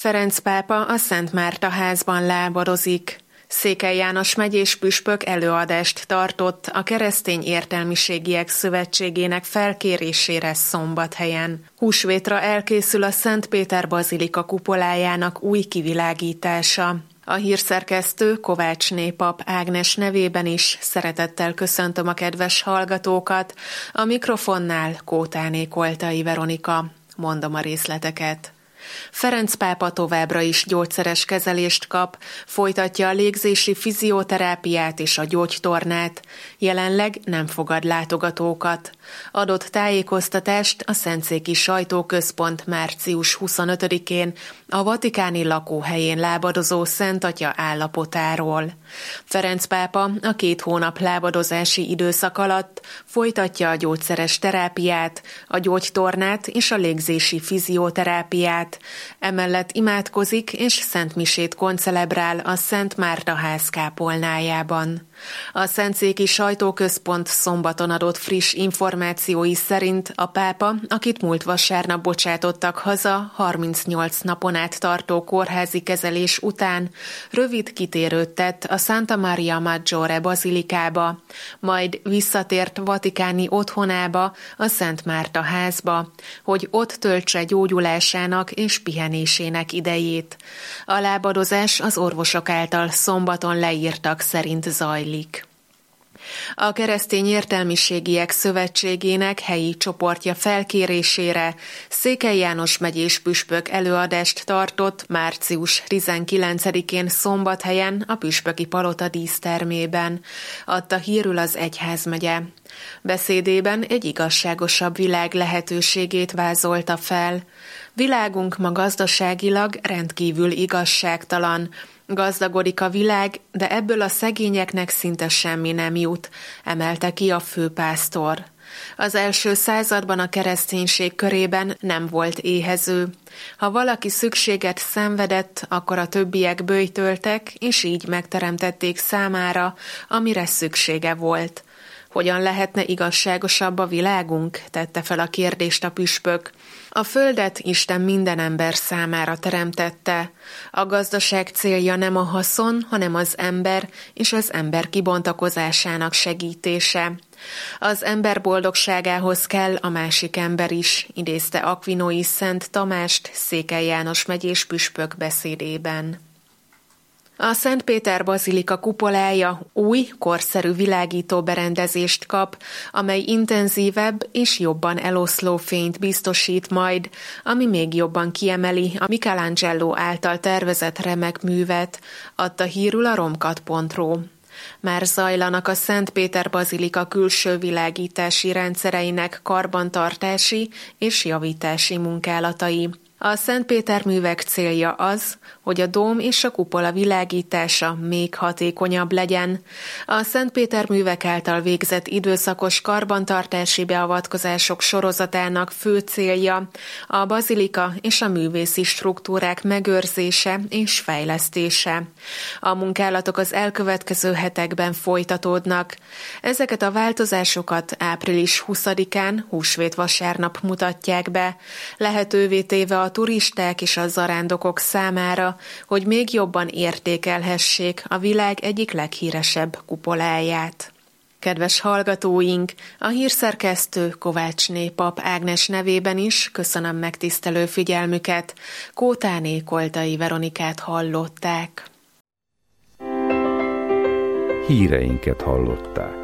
Ferenc pápa a Szent Márta házban lábadozik. Székely János megyés püspök előadást tartott a Keresztény Értelmiségiek Szövetségének felkérésére Szombathelyen. Húsvétra elkészül a Szent Péter bazilika kupolájának új kivilágítása. A hírszerkesztő Kovácsné pap Ágnes nevében is szeretettel köszöntöm a kedves hallgatókat. A mikrofonnál Kótáné Koltai Veronika. Mondom a részleteket. Ferenc pápa továbbra is gyógyszeres kezelést kap, folytatja a légzési fizioterápiát és a gyógytornát, jelenleg nem fogad látogatókat. Adott tájékoztatást a Szentszéki Sajtóközpont március 25-én a vatikáni lakóhelyén lábadozó Szent Atya állapotáról. Ferenc pápa a 2 hónap lábadozási időszak alatt folytatja a gyógyszeres terápiát, a gyógytornát és a légzési fizioterápiát. Emellett imádkozik és szentmisét koncelebrál a Szent Márta ház kápolnájában. A Szentszéki Sajtóközpont szombaton adott friss információi szerint a pápa, akit múlt vasárnap bocsátottak haza 38 napon át tartó kórházi kezelés után, rövid kitérőt tett a Santa Maria Maggiore bazilikába, majd visszatért vatikáni otthonába, a Szent Márta házba, hogy ott töltse gyógyulásának és pihenésének idejét. A lábadozás az orvosok által szombaton leírtak szerint zajlik. A Keresztény Értelmiségiek Szövetségének helyi csoportja felkérésére Székely János megyés püspök előadást tartott március 19-én Szombathelyen a Püspöki Palota dísztermében, adta hírül az egyházmegye. Beszédében egy igazságosabb világ lehetőségét vázolta fel. Világunk ma gazdaságilag rendkívül igazságtalan. Gazdagodik a világ, de ebből a szegényeknek szinte semmi nem jut, emelte ki a főpásztor. Az első században a kereszténység körében nem volt éhező. Ha valaki szükséget szenvedett, akkor a többiek böjtöltek, és így megteremtették számára, amire szüksége volt. Hogyan lehetne igazságosabb a világunk? Tette fel a kérdést a püspök. A földet Isten minden ember számára teremtette. A gazdaság célja nem a haszon, hanem az ember és az ember kibontakozásának segítése. Az ember boldogságához kell a másik ember is, idézte Akvinói Szent Tamást Székely János megyés püspök beszédében. A Szent Péter bazilika kupolája új, korszerű világító berendezést kap, amely intenzívebb és jobban eloszló fényt biztosít majd, ami még jobban kiemeli a Michelangelo által tervezett remek művet, adta hírül a romkat.ro. Már zajlanak a Szent Péter bazilika külső világítási rendszereinek karbantartási és javítási munkálatai. A Szent Péter művek célja az, hogy a dóm és a kupola világítása még hatékonyabb legyen. A Szent Péter művek által végzett időszakos karbantartási beavatkozások sorozatának fő célja a bazilika és a művészi struktúrák megőrzése és fejlesztése. A munkálatok az elkövetkező hetekben folytatódnak. Ezeket a változásokat április 20-án, húsvét vasárnap mutatják be, lehetővé téve a turisták és a zarándokok számára, hogy még jobban értékelhessék a világ egyik leghíresebb kupoláját. Kedves hallgatóink, a hírszerkesztő Kovácsné pap Ágnes nevében is köszönöm megtisztelő figyelmüket. Kótáné Koltai Veronikát hallották. Híreinket hallották.